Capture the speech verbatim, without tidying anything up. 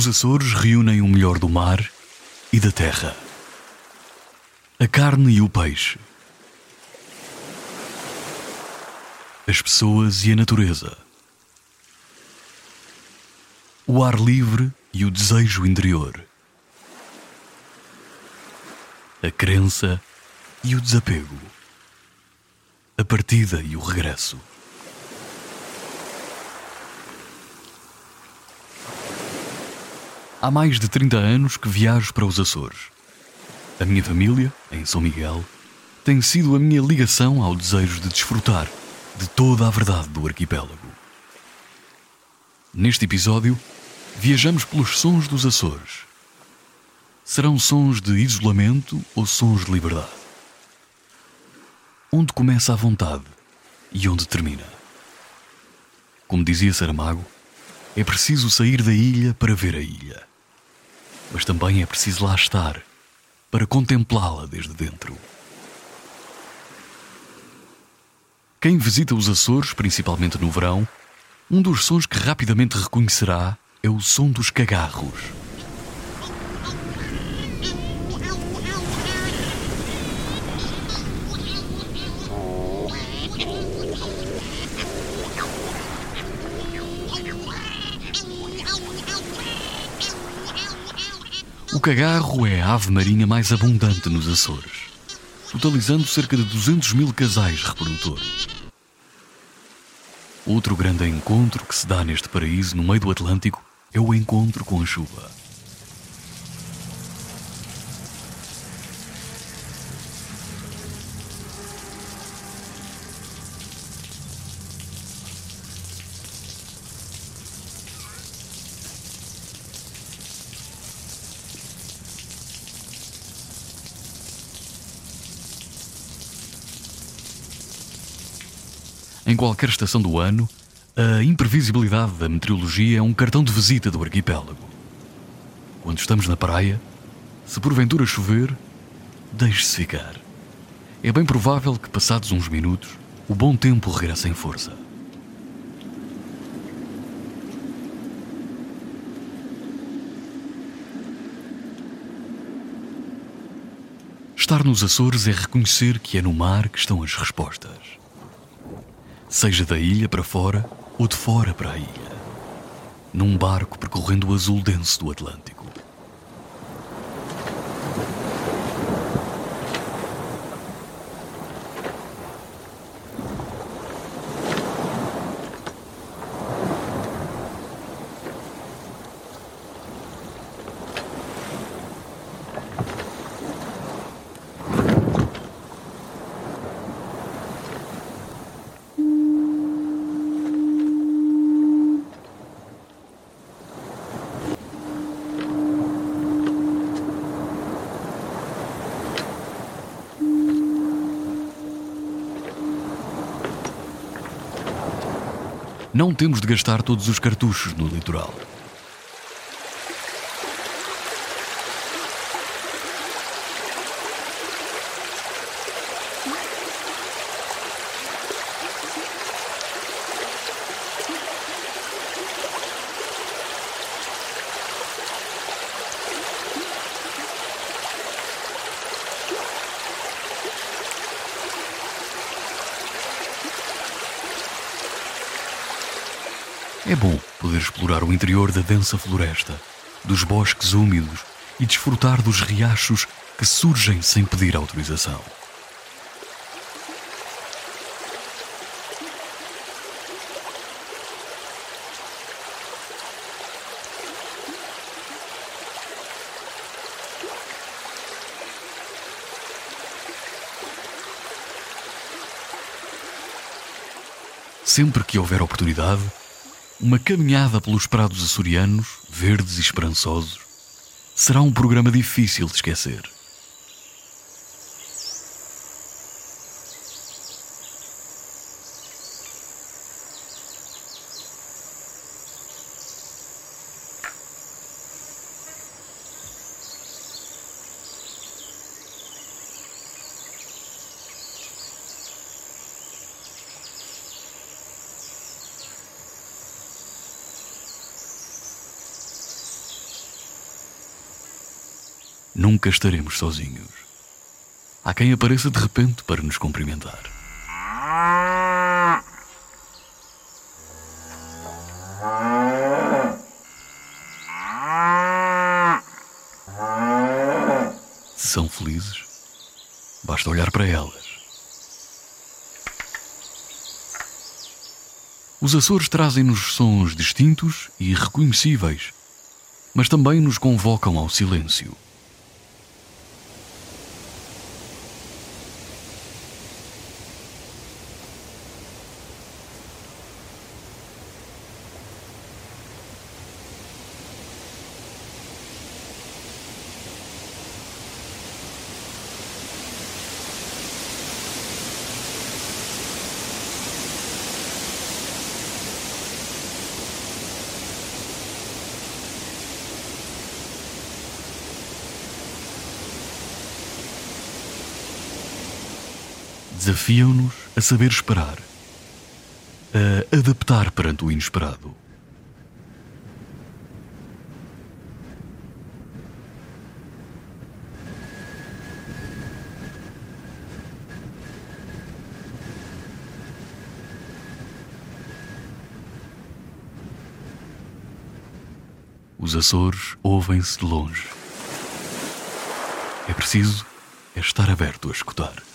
Os Açores reúnem o melhor do mar e da terra. A carne e o peixe. As pessoas e a natureza. O ar livre e o desejo interior. A crença e o desapego. A partida e o regresso. Há mais de trinta anos que viajo para os Açores. A minha família, em São Miguel, tem sido a minha ligação ao desejo de desfrutar de toda a verdade do arquipélago. Neste episódio, viajamos pelos sons dos Açores. Serão sons de isolamento ou sons de liberdade? Onde começa a vontade e onde termina? Como dizia Saramago, é preciso sair da ilha para ver a ilha. Mas também é preciso lá estar para contemplá-la desde dentro. Quem visita os Açores, principalmente no verão, um dos sons que rapidamente reconhecerá é o som dos cagarros. O cagarro é a ave marinha mais abundante nos Açores, totalizando cerca de duzentos mil casais reprodutores. Outro grande encontro que se dá neste paraíso no meio do Atlântico é o encontro com a chuva. Em qualquer estação do ano, a imprevisibilidade da meteorologia é um cartão de visita do arquipélago. Quando estamos na praia, se porventura chover, deixe-se ficar. É bem provável que, passados uns minutos, o bom tempo regresse em força. Estar nos Açores é reconhecer que é no mar que estão as respostas. Seja da ilha para fora ou de fora para a ilha, num barco percorrendo o azul denso do Atlântico. Não temos de gastar todos os cartuchos no litoral. É bom poder explorar o interior da densa floresta, dos bosques úmidos e desfrutar dos riachos que surgem sem pedir autorização. Sempre que houver oportunidade, uma caminhada pelos prados açorianos, verdes e esperançosos, será um programa difícil de esquecer. nunca estaremos sozinhos. Há quem apareça de repente para nos cumprimentar. Se são felizes, basta olhar para elas. Os Açores trazem-nos sons distintos e irreconhecíveis, mas também nos convocam ao silêncio. Desafiam-nos a saber esperar, a adaptar perante o inesperado. Os Açores ouvem-se de longe. É preciso é estar aberto a escutar.